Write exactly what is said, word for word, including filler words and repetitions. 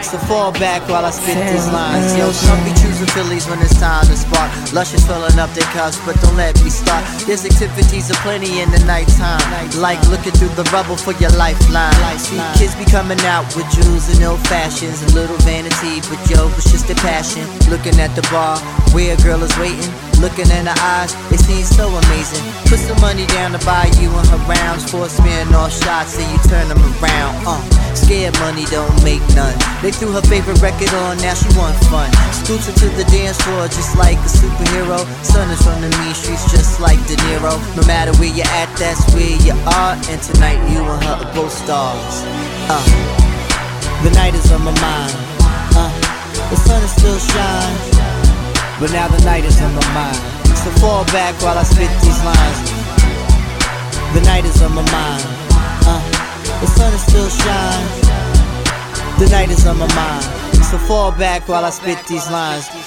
So fall back while I spit these lines. Yo, some be choosing Phillies when it's time to spark. Luscious filling up their cups, but don't let me start. There's activities aplenty in the nighttime, like looking through the rubble for your lifeline. See, kids be coming out with jewels and ill fashions, a little vanity, but yo, it's just their passion. Looking at the bar where a girl is waiting, looking in her eyes, they seem so amazing. Put some money down to buy you and her rounds, for smearing off shots and you turn them around. Uh, scared money don't make none. They threw her favorite record on, now she want fun. Scoots her to the dance floor just like a superhero. Son is from the mean streets just like De Niro. No matter where you're at, that's where you are. And tonight you and her are both stars. Uh, the night is on my mind. Uh, the sun is still shine, but now the night is on my mind. So fall back while I spit these lines. The night is on my mind. Uh, the sun is still shine. The night is on my mind. So fall back while I spit these lines.